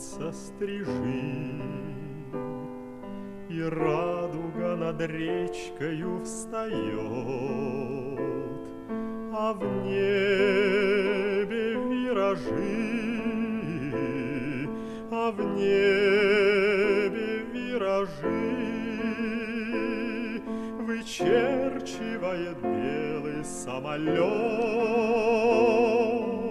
вьются стрижи, и радуга над речкою встает, а в небе виражи, а в небе виражи вычерчивает белый самолет.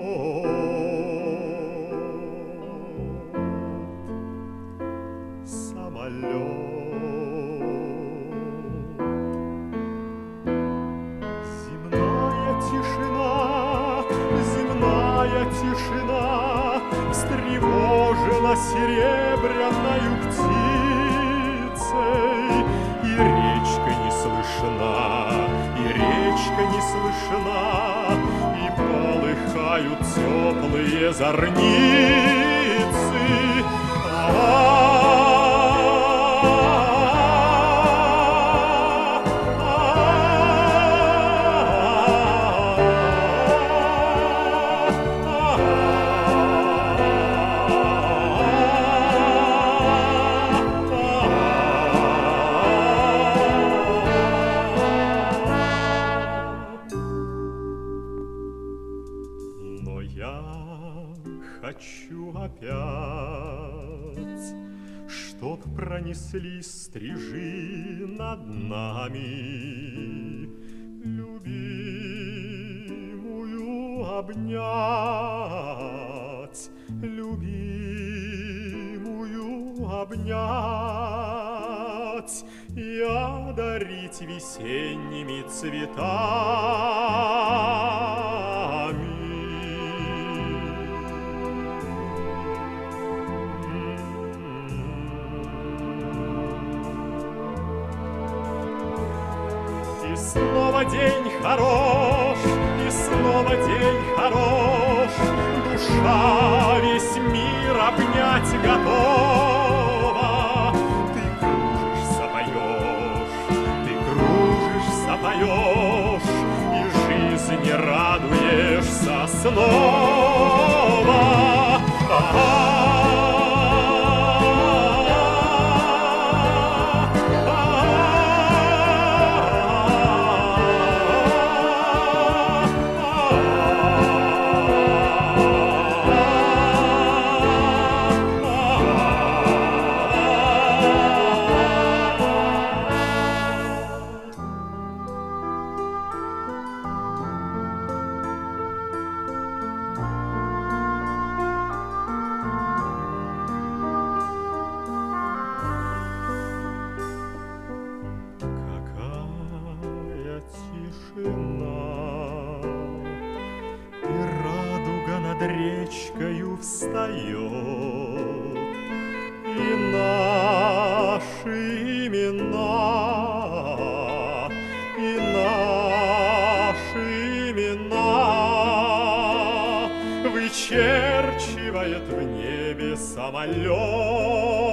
Тишина встревожена серебряною птицей, и речка не слышна, и речка не слышна, и полыхают теплые зорницы. Хочу опять, чтоб пронеслись стрижи над нами, любимую обнять, любимую обнять и одарить весенними цветами. И снова день хорош, и снова день хорош, душа весь мир обнять готова. Ты кружишься, поешь, и жизни радуешься снова. И радуга над речкою встает, и наши имена, и наши имена вычерчивает в небе самолет.